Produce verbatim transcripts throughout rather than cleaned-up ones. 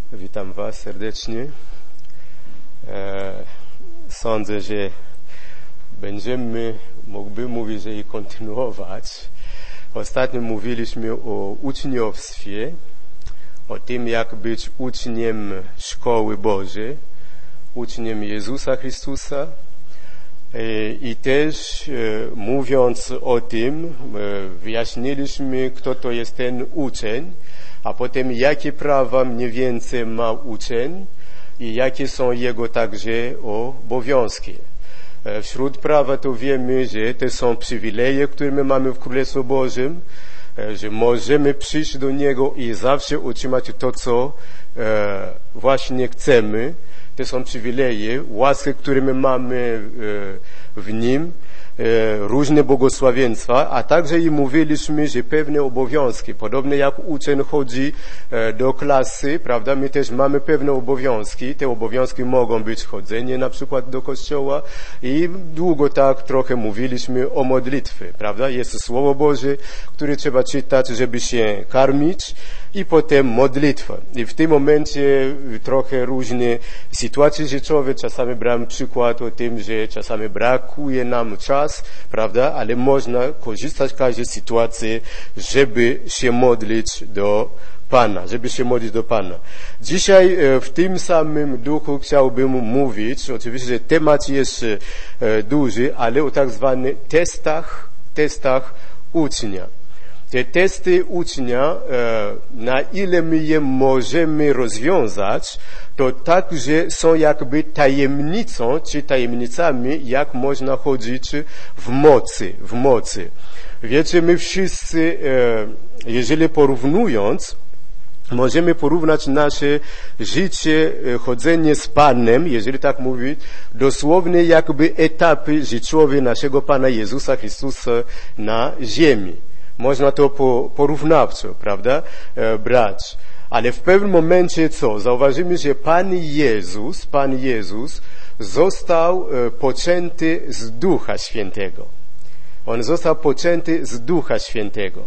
Witam Was serdecznie. E, sądzę, że będziemy mogli mówić, że i kontynuować. Ostatnio mówiliśmy o uczniowstwie, o tym, jak być uczniem szkoły Bożej, uczniem Jezusa Chrystusa. E, I też e, mówiąc o tym, e, wyjaśniliśmy, kto to jest ten uczeń, a potem jakie prawa mniej więcej ma uczeń i jakie są jego także obowiązki. Wśród prawa to wiemy, że to są przywileje, które my mamy w Królestwie Bożym, że możemy przyjść do Niego i zawsze otrzymać to, co właśnie chcemy. To są przywileje, łaski, które my mamy w Nim, różne błogosławieństwa, a także i mówiliśmy, że pewne obowiązki, podobnie jak uczeń chodzi do klasy, prawda, my też mamy pewne obowiązki. Te obowiązki mogą być chodzenie na przykład do kościoła i długo tak trochę mówiliśmy o modlitwie, prawda. Jest Słowo Boże, które trzeba czytać, żeby się karmić, i potem modlitwa. I w tym momencie trochę różne sytuacje życiowe, czasami brałem przykład o tym, że czasami brakuje nam czas, prawda, ale można korzystać z każdej sytuacji, żeby się modlić do Pana, żeby się modlić do Pana. Dzisiaj w tym samym duchu chciałbym mówić, oczywiście, że temat jest duży, ale o tak zwanych testach, testach ucznia. Te testy ucznia, na ile my je możemy rozwiązać, to także są jakby tajemnicą, czy tajemnicami, jak można chodzić w mocy, w mocy. Wiecie, my wszyscy, jeżeli porównując, możemy porównać nasze życie, chodzenie z Panem, jeżeli tak mówić, dosłownie jakby etapy życiowe naszego Pana Jezusa Chrystusa na ziemi. Można to porównawczo, prawda, brać. Ale w pewnym momencie co? Zauważymy, że Pan Jezus, Pan Jezus został poczęty z Ducha Świętego. On został poczęty z Ducha Świętego.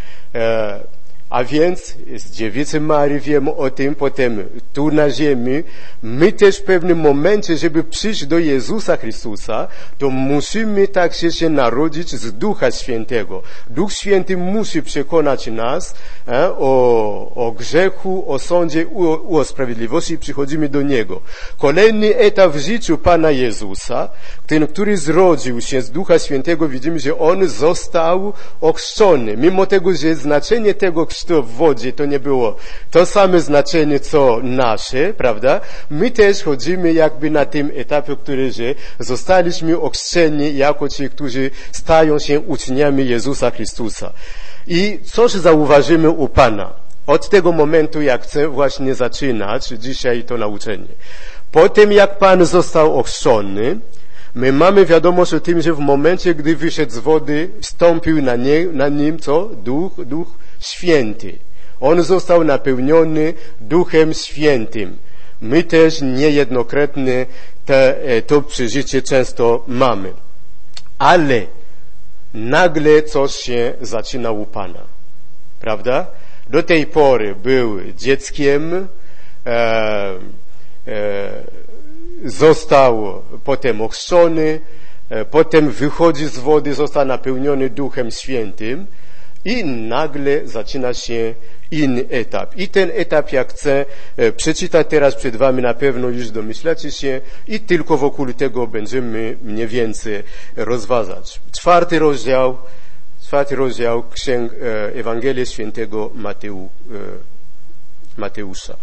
A więc z dziewicy Marii wiemy o tym, potem tu na ziemi, my też w pewnym momencie, żeby przyjść do Jezusa Chrystusa, to musimy także się narodzić z Ducha Świętego. Duch Święty musi przekonać nas e, o, o grzechu, o sądzie, o, o sprawiedliwości i przychodzimy do Niego. Kolejny etap w życiu Pana Jezusa, ten, który zrodził się z Ducha Świętego, widzimy, że On został ochrzczony. Mimo tego, że znaczenie tego w wodzie to nie było to samo znaczenie, co nasze, prawda? My też chodzimy jakby na tym etapie, który, że zostaliśmy ochrzczeni jako ci, którzy stają się uczniami Jezusa Chrystusa. I coś zauważymy u Pana. Od tego momentu, jak chcę właśnie zaczynać dzisiaj to nauczenie. Po tym, jak Pan został ochrzczony, my mamy wiadomość o tym, że w momencie, gdy wyszedł z wody, stąpił na, nie, na nim co? Duch, Duch Święty. On został napełniony Duchem Świętym. My też niejednokrotnie te, to przeżycie często mamy. Ale nagle coś się zaczyna u Pana. Prawda? Do tej pory był dzieckiem, e, e, został potem ochrzczony, e, potem wychodzi z wody, został napełniony Duchem Świętym. I nagle zaczyna się inny etap. I ten etap, jak chcę e, przeczytać teraz przed wami, na pewno już domyślacie się i tylko wokół tego będziemy mniej więcej rozważać. Czwarty rozdział, czwarty rozdział księg e, Ewangelii Świętego Mateu, e, Mateusza.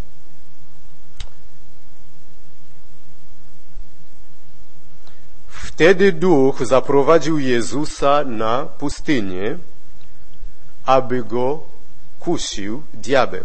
Wtedy Duch zaprowadził Jezusa na pustynię, aby go kusił diabeł.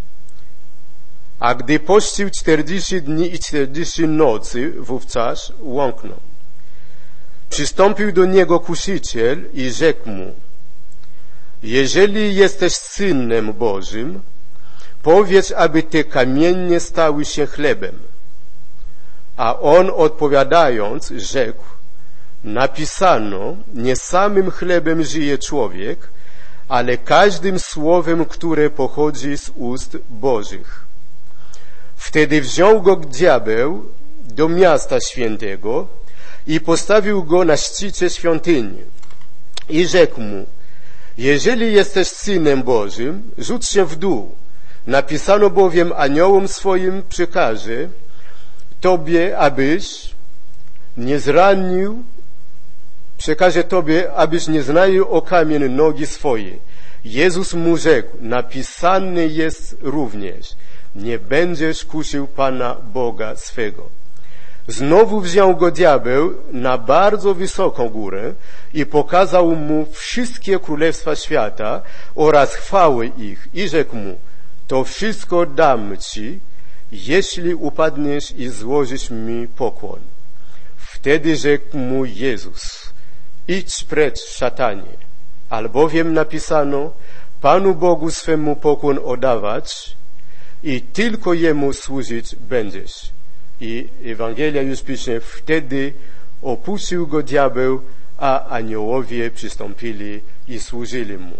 A gdy pościł czterdzieści dni i czterdzieści nocy, wówczas łąknął. Przystąpił do niego kusiciel i rzekł mu: jeżeli jesteś Synem Bożym, powiedz, aby te kamienie stały się chlebem. A on odpowiadając rzekł: napisano, nie samym chlebem żyje człowiek, ale każdym słowem, które pochodzi z ust Bożych. Wtedy wziął go diabeł do miasta świętego i postawił go na szczycie świątyni. I rzekł mu: jeżeli jesteś Synem Bożym, rzuć się w dół. Napisano bowiem: aniołom swoim przekaże Tobie, abyś nie zranił, przekaże Tobie, abyś nie zranił o kamień nogi swojej. Jezus mu rzekł: napisane jest również: nie będziesz kusił Pana Boga swego. Znowu wziął go diabeł na bardzo wysoką górę i pokazał mu wszystkie królestwa świata oraz chwały ich i rzekł mu: to wszystko dam ci, jeśli upadniesz i złożysz mi pokłon. Wtedy rzekł mu Jezus: idź precz, szatanie, albowiem napisano: Panu Bogu swemu pokłon oddawać i tylko Jemu służyć będziesz. I Ewangelia już pisze: wtedy opuścił go diabeł, a aniołowie przystąpili i służyli mu.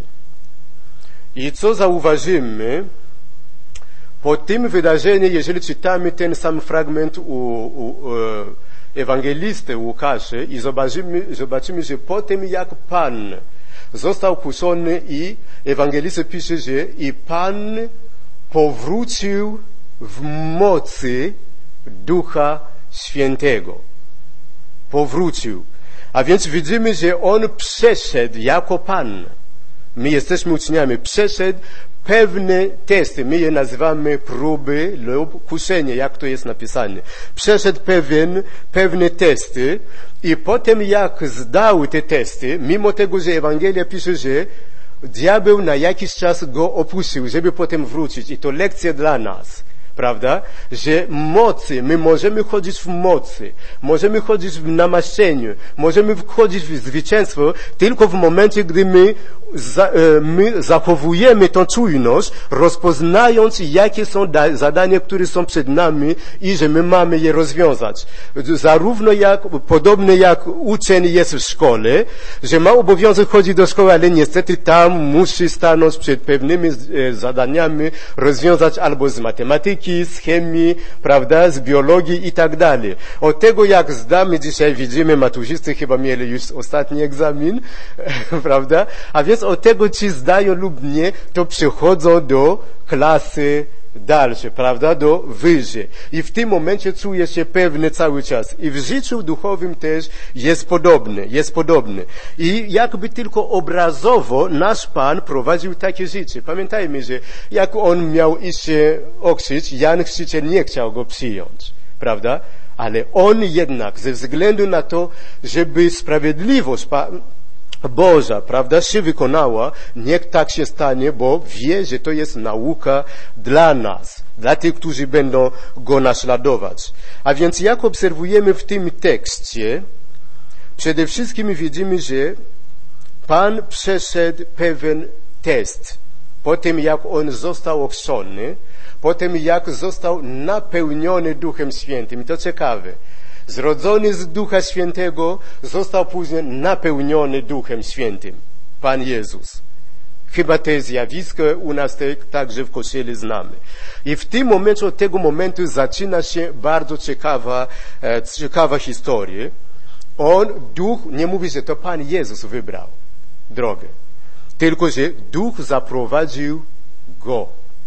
I co zauważymy po tym wydarzeniu, jeżeli czytamy ten sam fragment u, u, u ewangelisty Łukasza i zobaczymy, zobaczymy, że po tym jak Pan został kuszony, i ewangelista pisze, że i Pan powrócił w mocy Ducha Świętego. Powrócił. A więc widzimy, że On przeszedł jako Pan. My jesteśmy uczniami. Przeszedł pewne testy. My je nazywamy próby lub kuszenie, jak to jest napisane. Przeszedł pewien, pewne testy i potem jak zdał te testy, mimo tego, że Ewangelia pisze, że diabeł na jakiś czas go opuścił, żeby potem wrócić. I to lekcja dla nas. Prawda? Że mocy, my możemy chodzić w mocy, możemy chodzić w namaszczeniu, możemy chodzić w zwycięstwo tylko w momencie, gdy my, za, my zachowujemy tą czujność, rozpoznając, jakie są da, zadania, które są przed nami i że my mamy je rozwiązać. Zarówno jak, podobnie jak uczeń jest w szkole, że ma obowiązek chodzić do szkoły, ale niestety tam musi stanąć przed pewnymi zadaniami, rozwiązać albo z matematyki, z chemii, prawda, z biologii i tak dalej. Od tego jak zdamy, dzisiaj widzimy, maturzysty chyba mieli już ostatni egzamin, prawda, a więc od tego, czy zdają lub nie, to przechodzą do klasy dalsze, prawda, do wyżej. I w tym momencie czuje się pewny cały czas. I w życiu duchowym też jest podobne, jest podobne. I jakby tylko obrazowo nasz Pan prowadził takie życie. Pamiętajmy, że jak On miał iść się ochrzcić, Jan Chrzciciel nie chciał go przyjąć, prawda? Ale On jednak, ze względu na to, żeby sprawiedliwość Boża, prawda, się wykonała, niech tak się stanie, bo wie, że to jest nauka dla nas, dla tych, którzy będą Go naśladować. A więc jak obserwujemy w tym tekście, przede wszystkim widzimy, że Pan przeszedł pewien test. Po tym, jak On został ochrzczony, po tym, jak został napełniony Duchem Świętym. I to ciekawe. Zrodzony z Ducha Świętego, został później napełniony Duchem Świętym. Pan Jezus. Chyba to zjawisko u nas także w Kościele znamy. I w tym momencie, od tego momentu zaczyna się bardzo ciekawa, e, ciekawa historia. On, Duch, nie mówi, że to Pan Jezus wybrał drogę, tylko że Duch zaprowadził Go.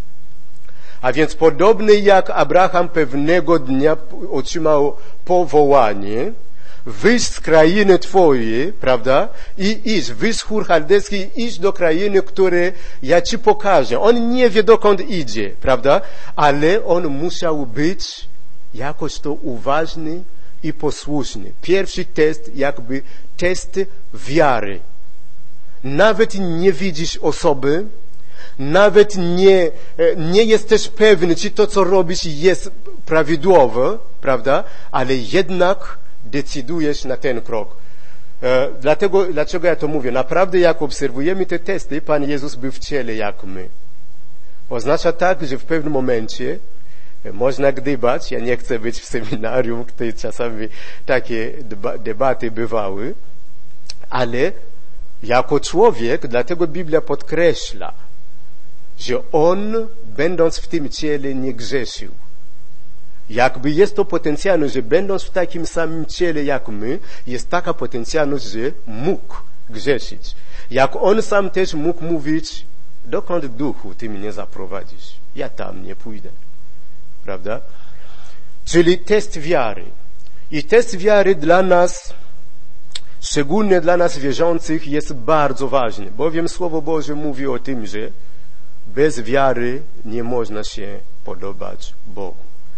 A więc podobnie jak Abraham pewnego dnia otrzymał powołanie, wyjść z krainy Twojej, prawda, i iść, wyjść z Ur Chaldejskiej, iść do krainy, które ja Ci pokażę. On nie wie, dokąd idzie, prawda, ale on musiał być jakoś to uważny i posłuszny. Pierwszy test, jakby test wiary. Nawet nie widzisz osoby, nawet nie, nie jesteś pewny, czy to, co robisz, jest prawidłowe, prawda? Ale jednak decydujesz na ten krok. E, dlatego, dlaczego ja to mówię? Naprawdę, jak obserwujemy te testy, Pan Jezus był w ciele jak my. Oznacza tak, że w pewnym momencie można gdybać, ja nie chcę być w seminarium, gdzie czasami takie deba- debaty bywały, ale jako człowiek, dlatego Biblia podkreśla, że On, będąc w tym ciele, nie grzeszył. Jakby jest to potencjalność, że będąc w takim samym ciele jak my, jest taka potencjalność, że mógł grzeszyć. Jak On sam też mógł mówić, dokąd duchu Ty mnie zaprowadzisz? Ja tam nie pójdę. Prawda? Czyli test wiary. I test wiary dla nas, szczególnie dla nas wierzących, jest bardzo ważny, bowiem Słowo Boże mówi o tym, że bez wiary nie można się podobać Bogu.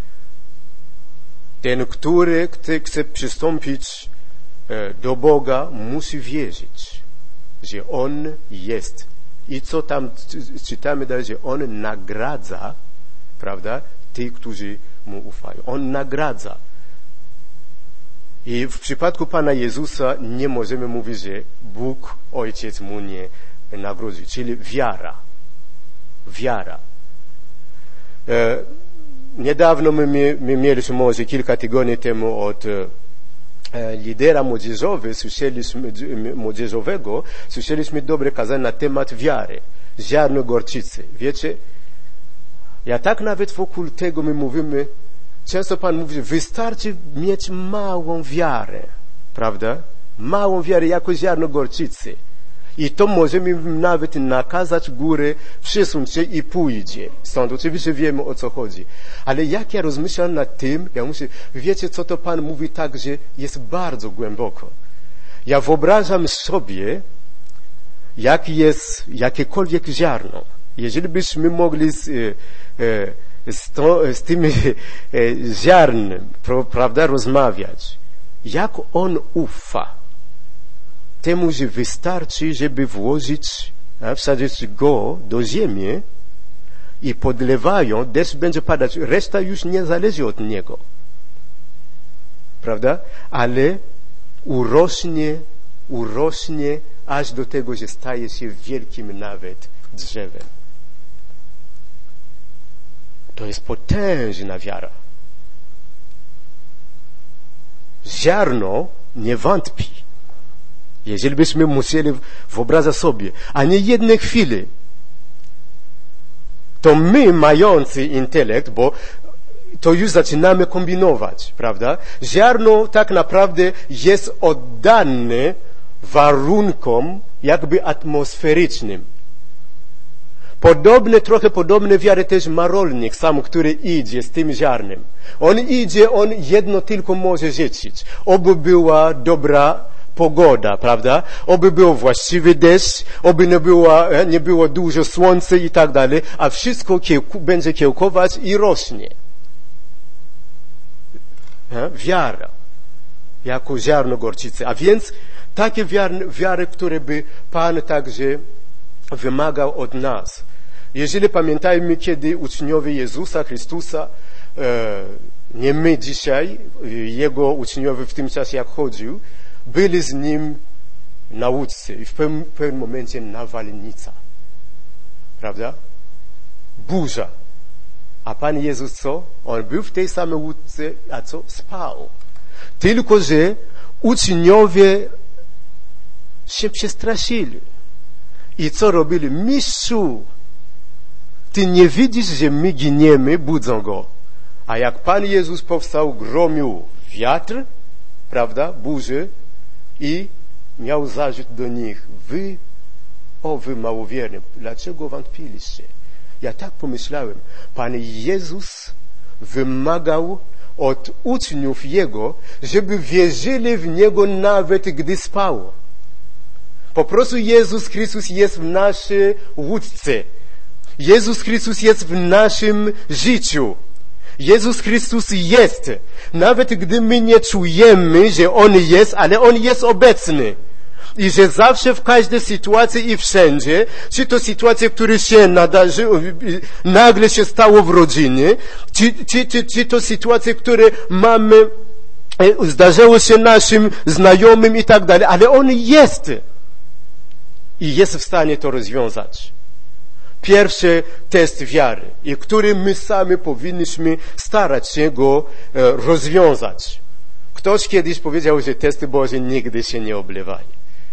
Ten, który chce przystąpić do Boga, musi wierzyć, że On jest. I co tam czytamy dalej, że On nagradza, prawda, tych, którzy Mu ufają. On nagradza. I w przypadku Pana Jezusa nie możemy mówić, że Bóg, Ojciec Mu nie nagrodzi. Czyli wiara. Wiara. E, niedawno my, my mieliśmy, może kilka tygodni temu, od e, lidera młodzieżowy, słyszeliśmy, młodzieżowego, słyszeliśmy dobre kazanie na temat wiary. Ziarno gorczycy. Wiecie, ja tak nawet wokół tego my mówimy, często Pan mówi, że wystarczy mieć małą wiarę, prawda? Małą wiarę jako ziarno gorczycy. I to możemy nawet nakazać górę, przesuń się i pójdzie. Stąd oczywiście wiemy, o co chodzi. Ale jak ja rozmyślam nad tym, ja myślę, wiecie, co to Pan mówi tak, że jest bardzo głęboko. Ja wyobrażam sobie, jak jest jakiekolwiek ziarno. Jeżeli byśmy mogli z, z, to, z tym ziarnem, prawda, rozmawiać, jak on ufa temu, że wystarczy, żeby włożyć, wsadzić go do ziemi i podlewają, deszcz będzie padać, reszta już nie zależy od niego. Prawda? Ale urośnie, urośnie aż do tego, że staje się wielkim nawet drzewem. To jest potężna wiara. Ziarno nie wątpi. Jeżeli byśmy musieli wyobrazić sobie, a nie jednej chwili, to my, mający intelekt, bo to już zaczynamy kombinować, prawda? Ziarno tak naprawdę jest oddane warunkom jakby atmosferycznym. Podobne, trochę podobne wiary też ma rolnik sam, który idzie z tym ziarnem. On idzie, on jedno tylko może życzyć. Oby była dobra pogoda, prawda? Oby był właściwy deszcz, oby nie było, nie było dużo słońca i tak dalej, a wszystko kiełku, będzie kiełkować i rośnie. Wiara jako ziarno gorczycy. A więc takie wiary, wiary, które by Pan także wymagał od nas. Jeżeli pamiętajmy, kiedy uczniowie Jezusa Chrystusa, e, nie my dzisiaj, Jego uczniowie w tym czasie jak chodził, byli z Nim na łódce i w pewnym, w pewnym momencie nawalnica. Prawda? Burza. A Pan Jezus co? On był w tej samej łódce, a co? Spał. Tylko że uczniowie się przestraszyli. I co robili? Mistrzu, Ty nie widzisz, że my giniemy? Budzą go. A jak Pan Jezus powstał, gromił wiatr, prawda, burzy i miał zarzut do nich. Wy, o wy małowierni, dlaczego wątpiliście? Ja tak pomyślałem. Pan Jezus wymagał od uczniów Jego, żeby wierzyli w Niego nawet gdy spał. Po prostu Jezus Chrystus jest w naszej łódce. Jezus Chrystus jest w naszym życiu. Jezus Chrystus jest. Nawet gdy my nie czujemy, że On jest, ale On jest obecny. I że zawsze w każdej sytuacji i wszędzie, czy to sytuacja, która się nadarzy, nagle się stało w rodzinie, czy, czy, czy, czy to sytuacja, które mamy, zdarzyło się naszym znajomym i tak dalej, ale On jest. I jest w stanie to rozwiązać. Pierwszy test wiary, i który my sami powinniśmy starać się go e, rozwiązać. Ktoś kiedyś powiedział, że testy Boże nigdy się nie oblewają.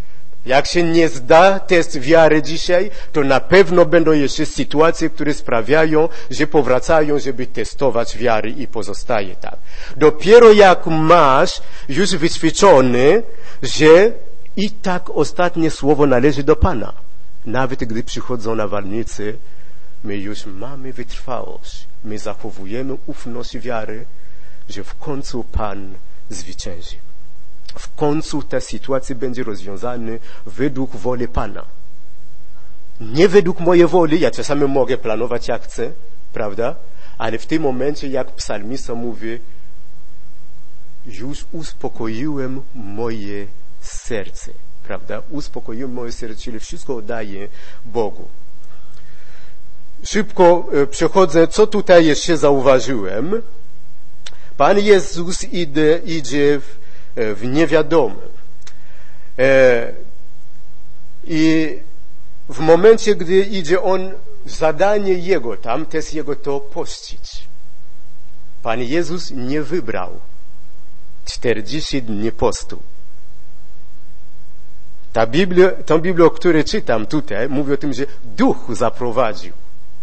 Jak się nie zda test wiary dzisiaj, to na pewno będą jeszcze sytuacje, które sprawiają, że powracają, żeby testować wiary i pozostaje tak. Dopiero jak masz już wyćwiczony, że i tak ostatnie słowo należy do Pana. Nawet gdy przychodzą nawalnicy, my już mamy wytrwałość. My zachowujemy ufność wiary, że w końcu Pan zwycięży. W końcu ta sytuacja będzie rozwiązana według woli Pana. Nie według mojej woli, ja czasami mogę planować jak chcę, prawda? Ale w tym momencie, jak psalmista mówi, już uspokoiłem moje serce, prawda? Uspokoiłem moje serce, czyli wszystko oddaję Bogu. Szybko przechodzę, co tutaj jeszcze zauważyłem. Pan Jezus idzie, idzie w, w niewiadome. E, I w momencie, gdy idzie On, zadanie Jego tam, to jest Jego to pościć. Pan Jezus nie wybrał czterdziestu dni postu. Ta Biblia, tą Biblię, o której czytam tutaj, mówi o tym, że Duch zaprowadził.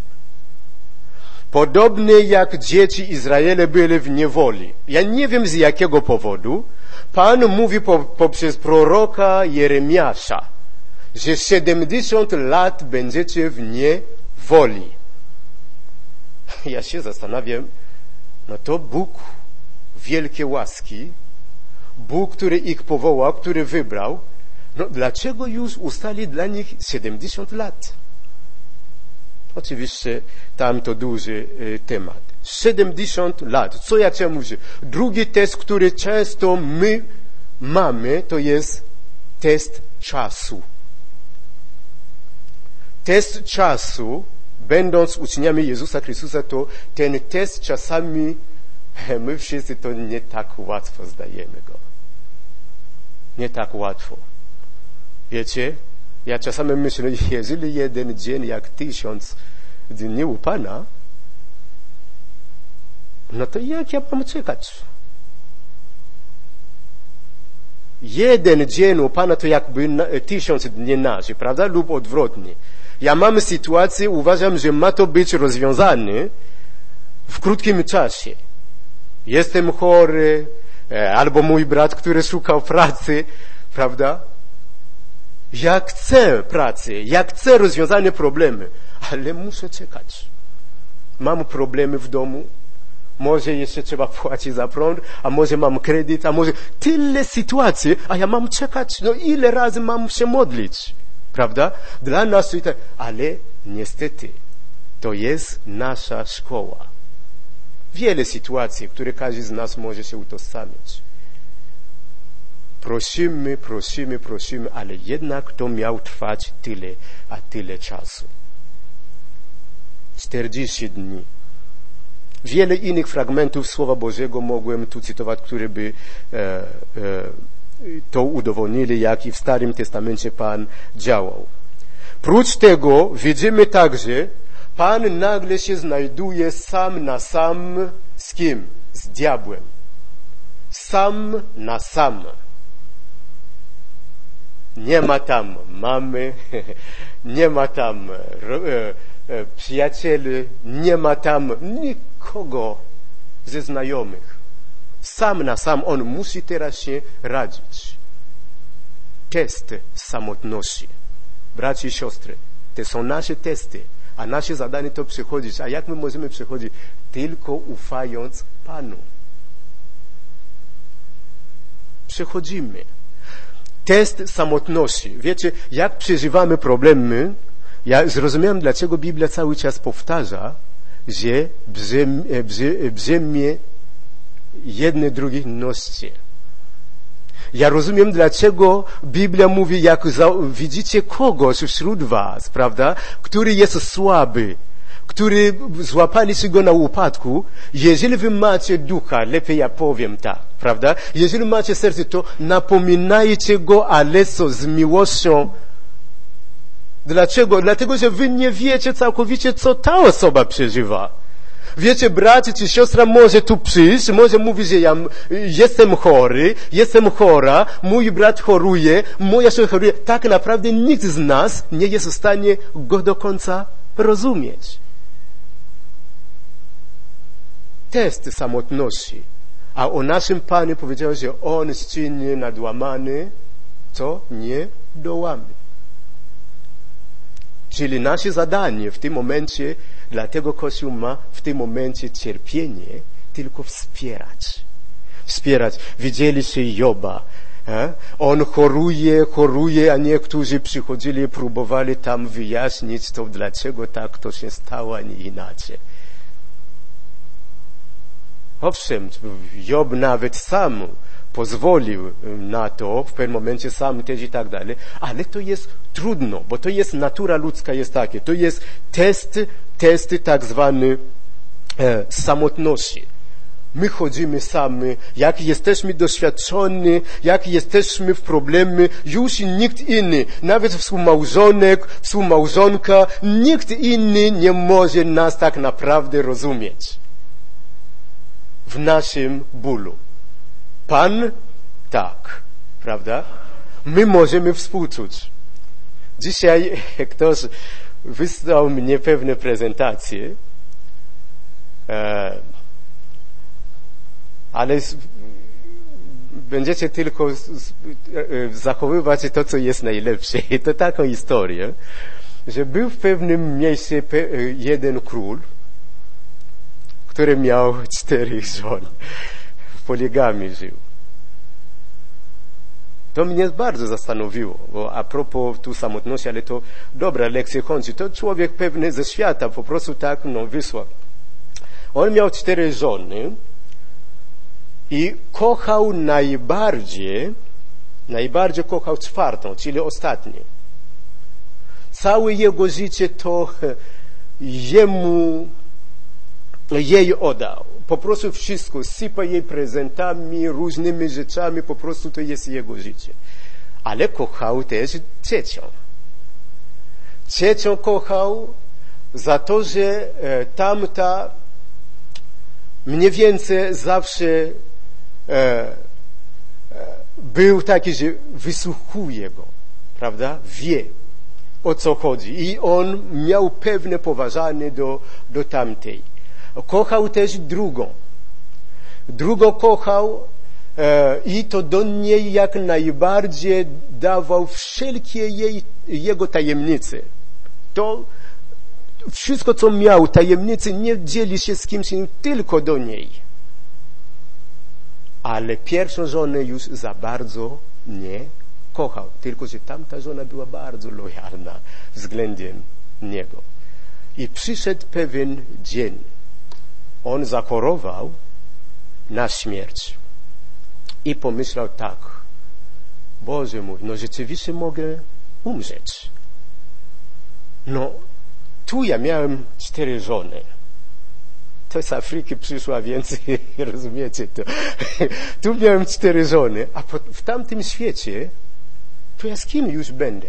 Podobnie jak dzieci Izraela byli w niewoli. Ja nie wiem z jakiego powodu. Pan mówi po, poprzez proroka Jeremiasza, że siedemdziesiąt lat będziecie w niewoli. Ja się zastanawiam, no to Bóg wielkie łaski, Bóg, który ich powołał, który wybrał, no dlaczego już ustali dla nich siedemdziesiąt lat? Oczywiście tam to duży y, temat. siedemdziesiąt lat. Co ja chciałem mówić? Drugi test, który często my mamy, to jest test czasu. Test czasu, będąc uczniami Jezusa Chrystusa, to ten test czasami my wszyscy to nie tak łatwo zdajemy go. Nie tak łatwo. Wiecie? Ja czasami myślę, jeżeli jeden dzień jak tysiąc dni u Pana, no to jak ja mam czekać? Jeden dzień u Pana to jakby tysiąc dni naszy, prawda? Lub odwrotnie. Ja mam sytuację, uważam, że ma to być rozwiązane w krótkim czasie. Jestem chory, albo mój brat, który szukał pracy, prawda? Ja chcę pracy, ja chcę rozwiązania problemy, ale muszę czekać. Mam problemy w domu, może jeszcze trzeba płacić za prąd, a może mam kredyt, a może tyle sytuacji, a ja mam czekać, no ile razy mam się modlić, prawda? Dla nas to tak, ale niestety to jest nasza szkoła. Wiele sytuacji, które każdy z nas może się utożsamić. Prosimy, prosimy, prosimy, ale jednak to miał trwać tyle, a tyle czasu. czterdzieści dni. Wiele innych fragmentów Słowa Bożego mogłem tu cytować, które by e, e, to udowodnili, jak i w Starym Testamencie Pan działał. Prócz tego widzimy także, Pan nagle się znajduje sam na sam z kim? Z diabłem. Sam na sam. Nie ma tam mamy, nie ma tam e, e, przyjacieli, nie ma tam nikogo ze znajomych. Sam na sam on musi teraz się radzić. Test samotności. Bracia i siostry, to są nasze testy, a nasze zadanie to przechodzić. A jak my możemy przechodzić? Tylko ufając Panu. Przechodzimy. Test samotności. Wiecie, jak przeżywamy problemy, ja zrozumiałem, dlaczego Biblia cały czas powtarza, że brzemię, brzemię jedne drugich noście. Ja rozumiem, dlaczego Biblia mówi, jak widzicie kogoś wśród was, prawda, który jest słaby, który złapaliście go na upadku, jeżeli wy macie ducha, lepiej ja powiem tak, prawda? Jeżeli macie serce, to napominajcie go, ale co, z miłością. Dlaczego? Dlatego, że wy nie wiecie całkowicie, co ta osoba przeżywa. Wiecie, brat czy siostra może tu przyjść, może mówić, że ja jestem chory, jestem chora, mój brat choruje, moja siostra choruje. Tak naprawdę nikt z nas nie jest w stanie go do końca rozumieć. Test samotności. A o naszym Panu powiedział, że On szczynie nadłamany, co? Nie dołamy. Czyli nasze zadanie w tym momencie, dlatego Kościół ma w tym momencie cierpienie, tylko wspierać. Wspierać. Widzieliście Joba. Eh? On choruje, choruje, a niektórzy przychodzili, próbowali tam wyjaśnić to, dlaczego tak to się stało, a nie inaczej. Owszem, Job nawet sam pozwolił na to, w pewnym momencie sam też i tak dalej, ale to jest trudno, bo to jest natura ludzka jest takie, to jest test, testy tak zwany e, samotności. My chodzimy sami, jak jesteśmy doświadczeni, jak jesteśmy w problemy, już nikt inny, nawet współmałżonek, współmałżonka, nikt inny nie może nas tak naprawdę rozumieć w naszym bólu. Pan tak, prawda? My możemy współczuć. Dzisiaj ktoś wysłał mnie pewne prezentacje, e, ale będziecie tylko zachowywać to, co jest najlepsze. I to taką historię, że był w pewnym miejscu jeden król, który miał czterech żon. W poligamii żył. To mnie bardzo zastanowiło, bo a propos tu samotności, ale to dobra lekcja kończy. To człowiek pewny ze świata po prostu tak no, wysłał. On miał cztery żony i kochał najbardziej, najbardziej kochał czwartą, czyli ostatnią. Całe jego życie to jemu, jej oddał. Po prostu wszystko, sypa jej prezentami, różnymi rzeczami, po prostu to jest jego życie. Ale kochał też trzecią. Trzecią kochał za to, że e, tamta mniej więcej zawsze e, e, był taki, że wysłuchuje go, prawda? Wie, o co chodzi. I on miał pewne poważanie do, do tamtej. Kochał też drugą. Drugą kochał e, i to do niej jak najbardziej dawał wszelkie jej, jego tajemnice. To wszystko, co miał, tajemnice, nie dzieli się z kimś, tylko do niej. Ale pierwszą żonę już za bardzo nie kochał. Tylko, że tamta żona była bardzo lojalna względem niego. I przyszedł pewien dzień. On zachorował na śmierć. I pomyślał tak. Boże mój, no rzeczywiście mogę umrzeć. No, tu ja miałem cztery żony. To z Afryki przyszła więcej, rozumiecie to. Tu miałem cztery żony, a po, w tamtym świecie to ja z kim już będę?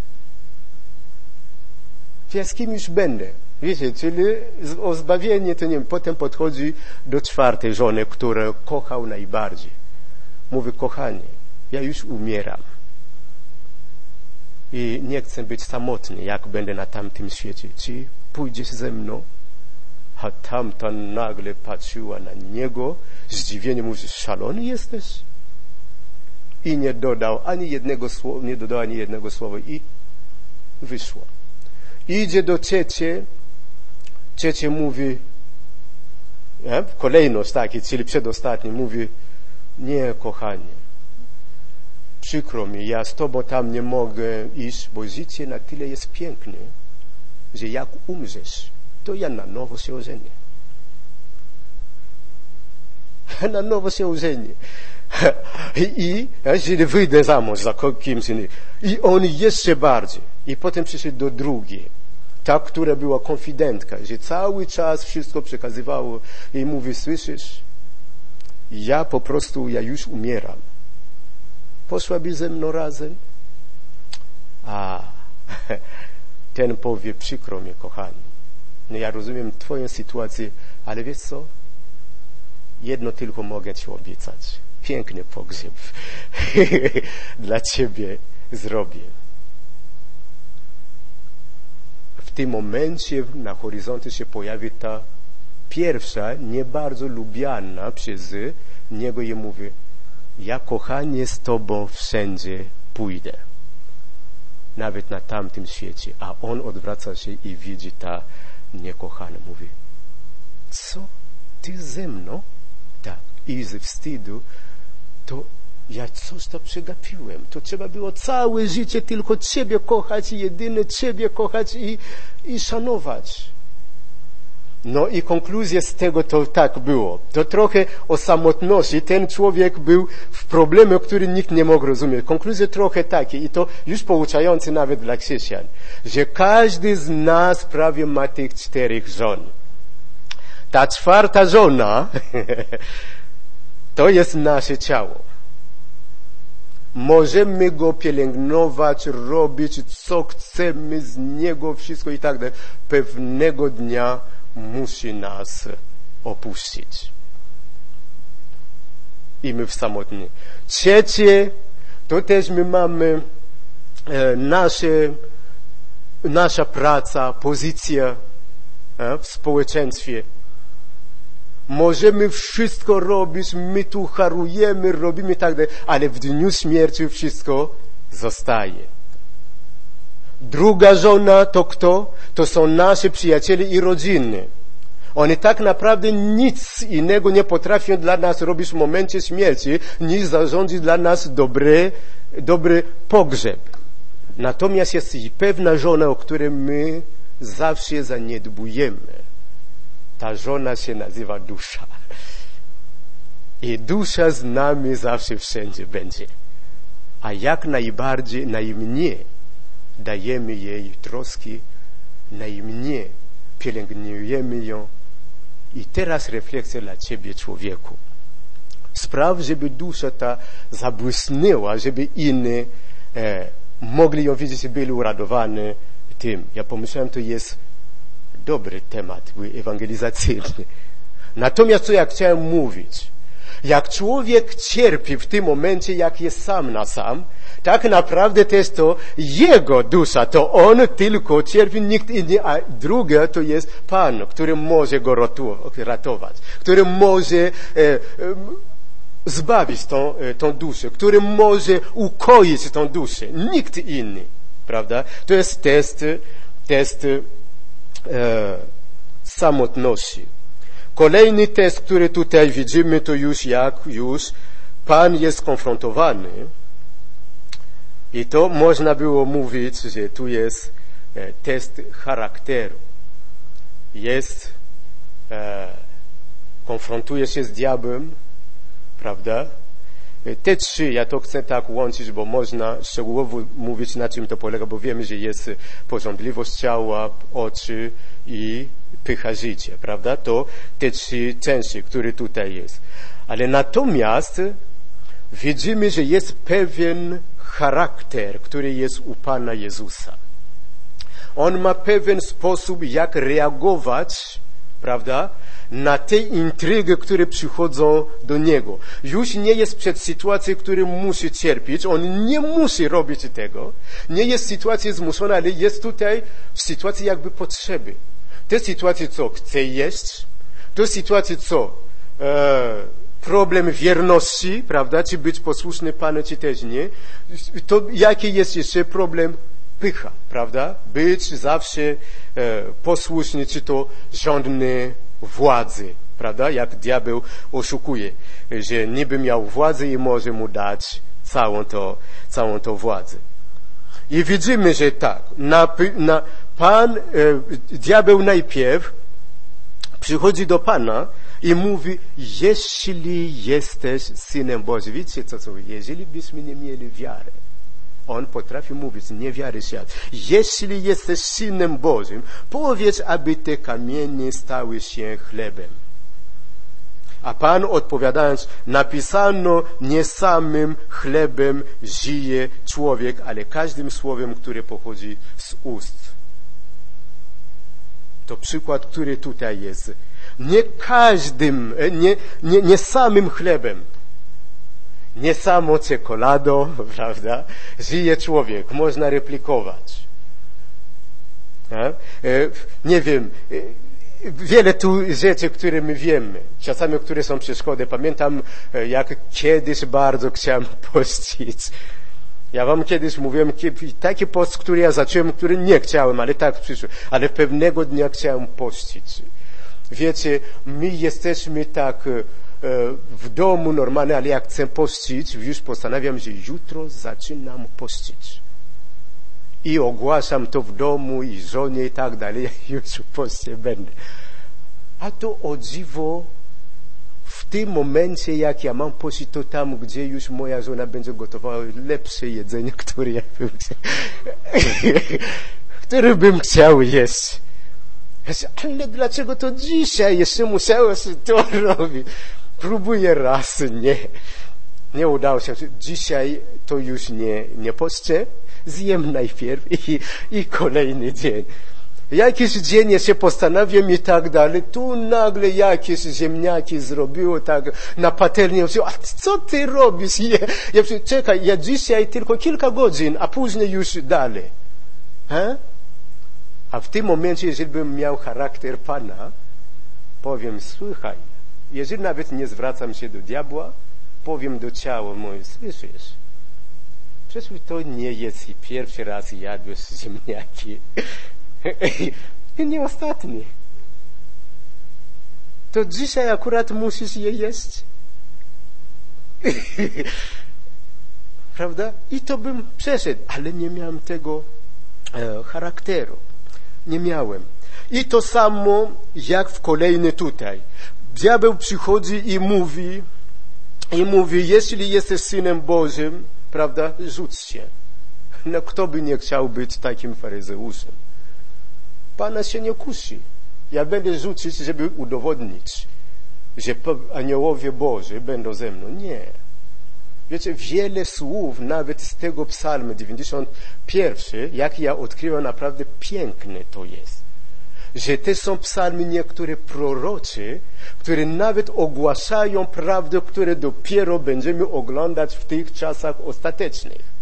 To ja z kim już będę? Wiecie, czyli o zbawienie to nie wiem, potem podchodzi do czwartej żony, którą kochał najbardziej. Mówi, kochanie, ja już umieram. I nie chcę być samotny, jak będę na tamtym świecie. Czy pójdziesz ze mną? A tamta nagle patrzyła na niego, zdziwienie, mówi, szalony jesteś? I nie dodał ani jednego słowa, nie dodał ani jednego słowa i wyszła. Idzie do trzeciej, trzecie mówi, ja, kolejność taki, czyli przedostatni, mówi, nie, kochanie, przykro mi, ja z tobą tam nie mogę iść, bo życie na tyle jest piękne, że jak umrzesz, to ja na nowo się ożenię. Na nowo się ożenię. I jeżeli wyjdę za mąż za kimś innym. I on jeszcze bardziej. I potem przyszedł do drugiej. Ta, która była konfidentka, że cały czas wszystko przekazywało. I mówi, słyszysz, ja po prostu, ja już umieram. Poszłaby ze mną razem? A ten powie, przykro mnie, kochani. No ja rozumiem twoją sytuację, ale wiesz co? Jedno tylko mogę ci obiecać. Piękny pogrzeb dla ciebie zrobię. W tym momencie na horyzoncie się pojawi ta pierwsza, nie bardzo lubiana przez niego i mówi: ja, kochanie, z tobą wszędzie pójdę. Nawet na tamtym świecie. A on odwraca się i widzi ta niekochana. Mówi: co? Ty ze mną? Tak. I ze wstydu to ja coś to przegapiłem. To trzeba było całe życie tylko ciebie kochać i jedynie ciebie kochać i, i szanować. No i konkluzja z tego to tak było. To trochę o samotności. Ten człowiek był w problemie, który nikt nie mógł rozumieć. Konkluzja trochę takie, i to już pouczające nawet dla chrześcijan, że każdy z nas prawie ma tych czterech żon. Ta czwarta żona to jest nasze ciało. Możemy go pielęgnować, robić co chcemy z niego, wszystko i tak dalej. Pewnego dnia musi nas opuścić. I my w samotni. Trzecie, to też my mamy e, nasze, nasza praca, pozycja e, w społeczeństwie. Możemy wszystko robić, my tu harujemy, robimy tak dalej, ale w dniu śmierci wszystko zostaje. Druga żona to kto? To są nasi przyjaciele i rodziny. Oni tak naprawdę nic innego nie potrafią dla nas robić w momencie śmierci, niż zarządzić dla nas dobry, dobry pogrzeb. Natomiast jest i pewna żona, o której my zawsze zaniedbujemy. Ta żona się nazywa dusza. I dusza z nami zawsze wszędzie będzie. A jak najbardziej, najmniej dajemy jej troski, najmniej pielęgnujemy ją. I teraz refleksja dla ciebie, człowieku. Spraw, żeby dusza ta zabłysnęła, żeby inni e, mogli ją widzieć i byli uradowani tym. Ja pomyślałem, to jest dobry temat, był ewangelizacyjny. Natomiast co ja chciałem mówić? Jak człowiek cierpi w tym momencie, jak jest sam na sam, tak naprawdę też to jego dusza, to on tylko cierpi, nikt inny, a drugie to jest Pan, który może go ratować, który może e, e, zbawić tą, e, tą duszę, który może ukoić tą duszę, nikt inny, prawda? To jest test, test e, samotności. Kolejny test, który tutaj widzimy, to już jak już Pan jest konfrontowany. I to można było mówić, że tu jest e, test charakteru. Jest, e, konfrontuje się z diabłem, prawda? Te trzy, ja to chcę tak łączyć, bo można szczegółowo mówić, na czym to polega, bo wiemy, że jest pożądliwość ciała, oczy i pycha życia, prawda? To te trzy części, które tutaj jest. Ale natomiast widzimy, że jest pewien charakter, który jest u Pana Jezusa. On ma pewien sposób, jak reagować, prawda, na te intrygi, które przychodzą do Niego. Już nie jest przed sytuacją, w której musi cierpieć. On nie musi robić tego. Nie jest sytuacja zmuszona, ale jest tutaj w sytuacji jakby potrzeby. To sytuacja, co chce jeść. To sytuacja, co e, problem wierności, prawda, czy być posłuszny Panu, czy też nie. To jaki jest jeszcze problem pycha, prawda? Być zawsze e, posłuszny, czy to żądny władzy, prawda? Jak diabeł oszukuje, że niby miał władzę i może mu dać całą to, całą to władzę. I widzimy, że tak, na, na Pan, e, diabeł najpierw przychodzi do Pana i mówi: jeśli jesteś Synem Bożym. Widzicie co, co? Jeżeli byśmy nie mieli wiary, on potrafi mówić, niewiary świat. Jeśli jesteś Synem Bożym, powiedz, aby te kamienie stały się chlebem. A Pan odpowiadając, napisano, nie samym chlebem żyje człowiek, ale każdym słowem, które pochodzi z ust. to przykład, który tutaj jest. Nie każdym, nie, nie, nie samym chlebem, nie samo czekoladą, prawda, żyje człowiek. Można replikować. Nie wiem, wiele tu rzeczy, które my wiemy, czasami, które są przeszkody. Pamiętam, jak kiedyś bardzo chciałem pościć. Ja wam kiedyś mówiłem, taki post, który ja zacząłem, który nie chciałem, ale tak przyszło. Ale pewnego dnia chciałem pościć. Wiecie, my jesteśmy tak w domu normalnie, ale jak chcę pościć, już postanawiam, że jutro zaczynam pościć. I ogłaszam to w domu i żonie i tak dalej, już w poście będę. A to o dziwo, w tym momencie, jak ja mam pościć, to tam, gdzie już moja żona będzie gotowała lepsze jedzenie, które ja bym chciał, które bym chciał jeść. Ale dlaczego to dzisiaj jeszcze musiało się to robić? Próbuję raz, nie. Nie udało się. Dzisiaj to już nie, nie poszczę. Zjem najpierw i, i kolejny dzień. Jakiś dzień jeszcze postanawiam i tak dalej. Tu nagle jakieś ziemniaki zrobiło tak na patelnię. A co ty robisz? Ja, ja czekaj, ja dzisiaj tylko kilka godzin, a później już dalej. He? A w tym momencie, jeżeli bym miał charakter Pana, powiem, słuchaj, jeżeli nawet nie zwracam się do diabła, powiem do ciała moje, słyszysz, przecież to nie jest i pierwszy raz jadłeś ziemniaki. I nie ostatni. To dzisiaj akurat musisz je jeść. Prawda? I to bym przeszedł, ale nie miałem tego e, charakteru. Nie miałem. I to samo jak w kolejny tutaj. Diabeł przychodzi i mówi, i mówi, jeśli jesteś Synem Bożym, prawda, rzuć się. No kto by nie chciał być takim faryzeuszem? Pana się nie kusi. Ja będę rzucić, żeby udowodnić, że aniołowie Boży będą ze mną. Nie. Wiecie, wiele słów, nawet z tego psalmu dziewięćdziesiąt jeden, jak ja odkryłem, naprawdę piękne to jest. Że te są psalmy niektóre prorocze, które nawet ogłaszają prawdę, które dopiero będziemy oglądać w tych czasach ostatecznych.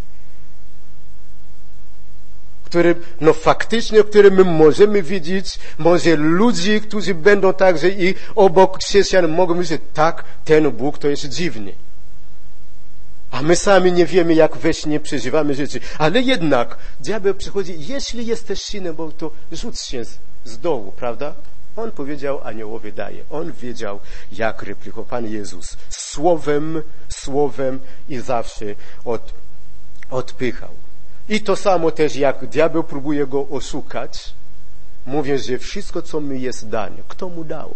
Które, no faktycznie, które my możemy widzieć, może ludzi, którzy będą także i obok chrześcijan mogą myśleć, tak, ten Bóg to jest dziwny. A my sami nie wiemy, jak we śnie przeżywamy rzeczy. Ale jednak diabeł przychodzi, jeśli jesteś synem, bo to rzuć się z, z dołu, prawda? On powiedział, aniołowie daje. On wiedział, jak replikował. Pan Jezus słowem, słowem i zawsze od, odpychał. I to samo też, jak diabeł próbuje go oszukać, mówiąc, że wszystko, co mi jest dane, kto mu dał?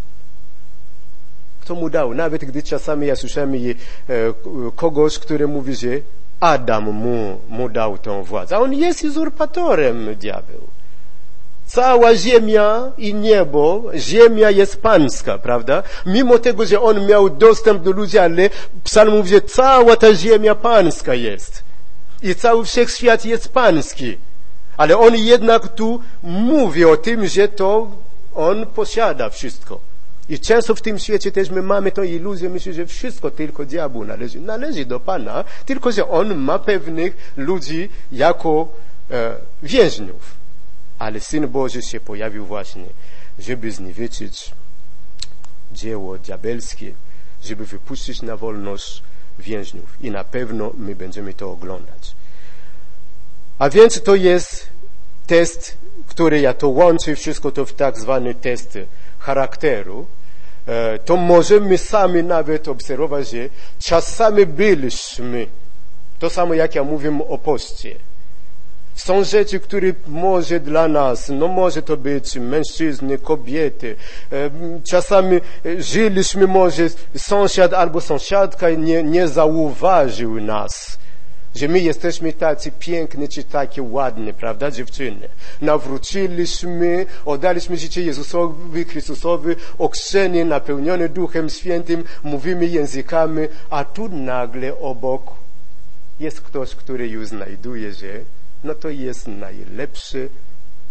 Kto mu dał? Nawet gdy czasami ja słyszałem kogoś, który mówi, że Adam mu, mu dał tę władzę. A on jest uzurpatorem, diabeł. Cała ziemia i niebo, ziemia jest pańska, prawda? Mimo tego, że on miał dostęp do ludzi, ale psalm mówi, że cała ta ziemia pańska jest. I cały wszechświat jest pański. Ale on jednak tu mówi o tym, że to on posiada wszystko. I często w tym świecie też my mamy tą iluzję, myślę, że wszystko tylko diabłu należy. Należy do Pana, tylko że on ma pewnych ludzi jako e, więźniów. Ale Syn Boży się pojawił właśnie, żeby zniweczyć dzieło diabelskie, żeby wypuścić na wolność więźniów. I na pewno my będziemy to oglądać. A więc to jest test, który ja to łączę, wszystko to w tak zwany test charakteru. To możemy sami nawet obserwować, że czasami byliśmy, to samo jak ja mówię o poście. Są rzeczy, które może dla nas, no może to być mężczyzny, kobiety. Czasami żyliśmy, może sąsiad albo sąsiadka nie, nie zauważył nas, że my jesteśmy tacy piękni, czy takie ładne, prawda, dziewczyny. Nawróciliśmy, oddaliśmy życie Jezusowi, Chrystusowi, ochrzczeni, napełniony Duchem Świętym, mówimy językami, a tu nagle obok jest ktoś, który już znajduje, że no to jest najlepszy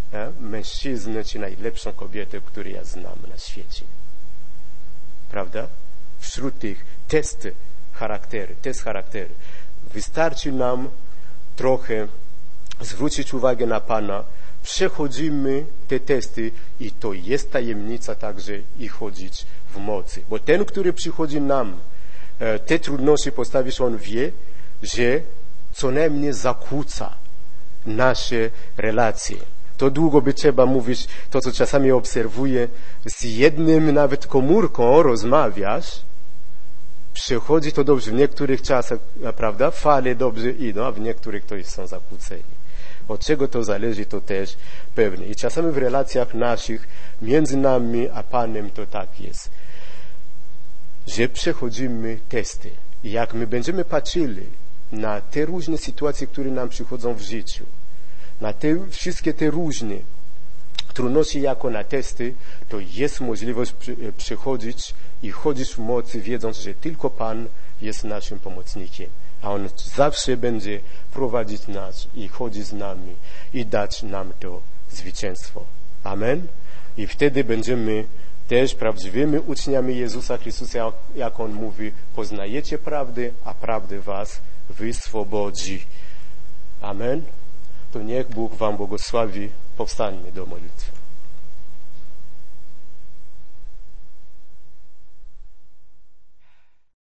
e, mężczyznę czy najlepszą kobietę, którą ja znam na świecie. Prawda? Wśród tych testów charakteru, test charakteru. Wystarczy nam trochę zwrócić uwagę na Pana, przechodzimy te testy i to jest tajemnica także i chodzić w mocy. Bo ten, który przychodzi nam e, te trudności postawić, on wie, że co najmniej zakłóca nasze relacje. To długo by trzeba mówić, to co czasami obserwuję, z jednym nawet komórką rozmawiasz, przychodzi to dobrze, w niektórych czasach, prawda, fale dobrze idą, a w niektórych to są zakłóceni. Od czego to zależy, to też pewne. I czasami w relacjach naszych, między nami a Panem to tak jest, że przechodzimy testy. I jak my będziemy patrzyli na te różne sytuacje, które nam przychodzą w życiu, na te wszystkie te różne trudności jako na testy, to jest możliwość przechodzić i chodzić w mocy, wiedząc, że tylko Pan jest naszym pomocnikiem. A On zawsze będzie prowadzić nas i chodzić z nami i dać nam to zwycięstwo. Amen. I wtedy będziemy też prawdziwymi uczniami Jezusa Chrystusa, jak On mówi, poznajecie prawdę, a prawdę was wyswobodzi. Amen. To niech Bóg wam błogosławi. Powstańmy do modlitwy.